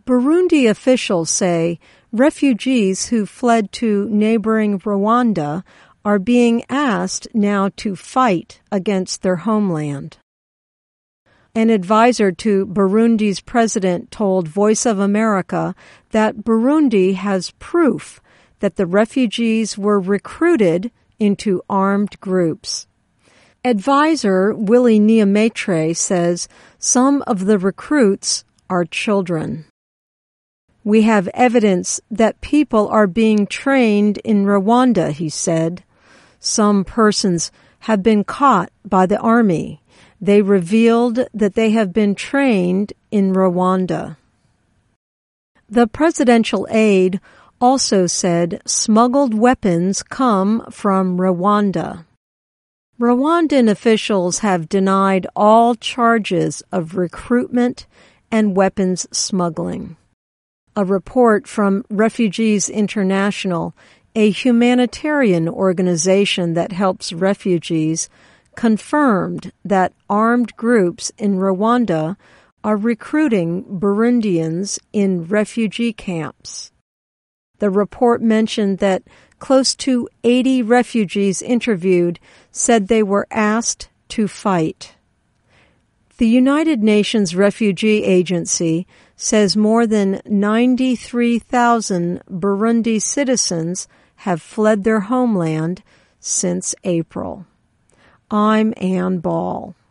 Burundi officials say refugees who fled to neighboring Rwanda are being asked now to fight against their homeland. An advisor to Burundi's president told Voice of America that Burundi has proof that the refugees were recruited into armed groups. Advisor Willie Niamatre says some of the recruits are children. We have evidence that people are being trained in Rwanda, he said. Some persons have been caught by the army. They revealed that they have been trained in Rwanda. The presidential aide also said smuggled weapons come from Rwanda. Rwandan officials have denied all charges of recruitment and weapons smuggling. A report from Refugees International, a humanitarian organization that helps refugees, confirmed that armed groups in Rwanda are recruiting Burundians in refugee camps. The report mentioned that close to 80 refugees interviewed said they were asked to fight. The United Nations Refugee Agency says more than 93,000 Burundi citizens have fled their homeland since April. I'm Ann Ball.